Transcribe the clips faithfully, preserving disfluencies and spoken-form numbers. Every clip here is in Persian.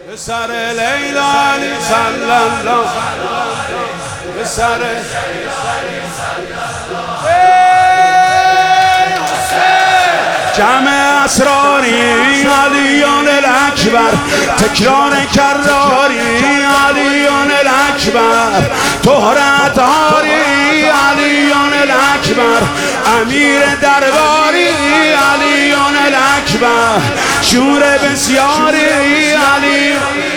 سر لیلا علی صلی الله به سر جمع اسراری علیون الاکبر، تکرار کراری علیون الاکبر، طهرت هاری علیون الاکبر، امیر درباری علیون الاکبر، شور بسیاری علی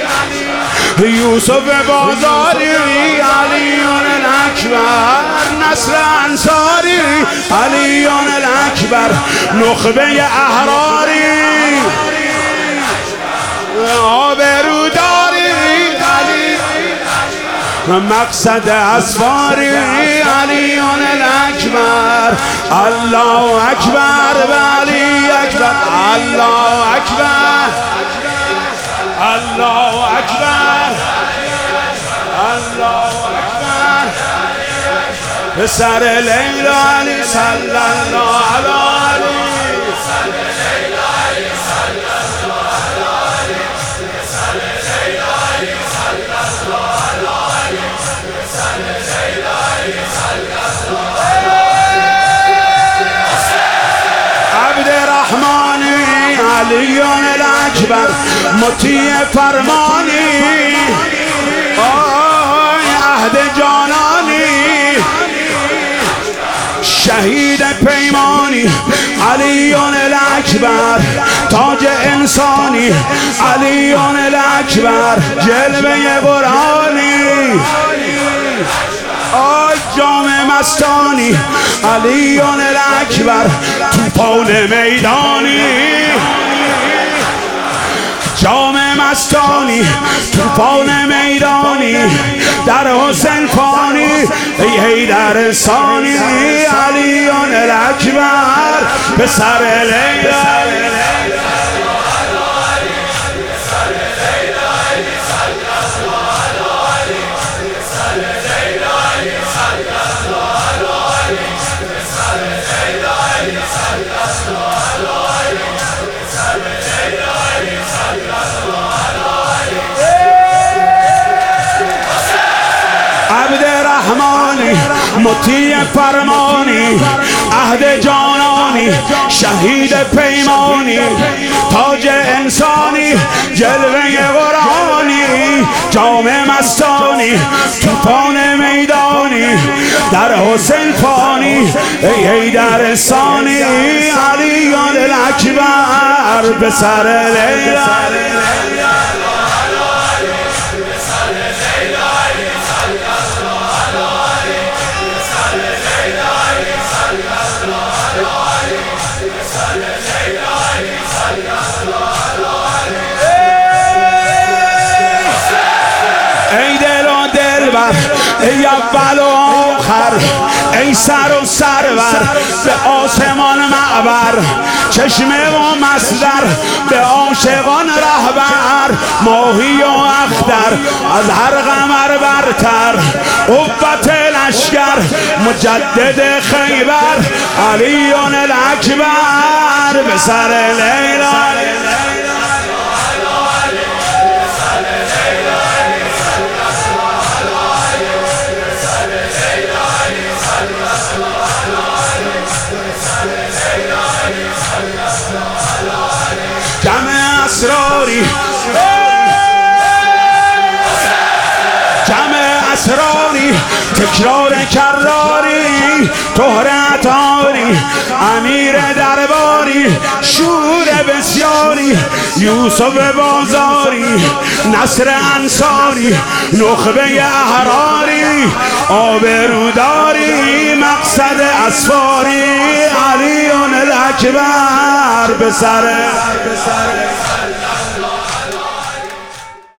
یوسف بازاری علیون الاکبر، نصر انصاری علیون الاکبر، نخبه احراری آبروداری علی، مقصد اسفاری علیون الاکبر، الله اکبر و علی اکبر، الله اکبر الله اکبر الله اکبر به سر لیلا علی صلی الله علیه عبدالرحمانی علیون الاکبر، مطیع فرمانی آی عهد جانانی، شهید پیمانی علیون الاکبر، تاج انسانی علیون الاکبر، جلوه برهانی آی جام مستانی علیون الاکبر، توفان میدانی جام مستانی، توفان میدانی در حسین فانی، ای حیدر ثانی علیون الاکبر به سر لیلا عبدالرحمانی، مطیع فرمانی عهد جانانی، شهید پیمانی تاج انسانی، جلوه قرآنی جام مستانی، توفان میدانی در حسین فانی، ای حیدر ثانی علیون الاکبر به سر لیلا ای دل و دلبر، ای اول و آخر، ای سر و سرور به آسمان معبر، چشمه و مصدر به عاشقان رهبر، ماهی و اختر از هر قمر برتر، قوت لشکر مجدد خیبر علیون الاکبر به سر لیلا جمع اسراری جمع اسراری، تکرار کراری، طهرت هاری امیر درباری، شور بسیاری یوسف بازاری، نصر انصاری نخبه احراری آبروداری، مقصد اسفاری علیون الاکبر به سر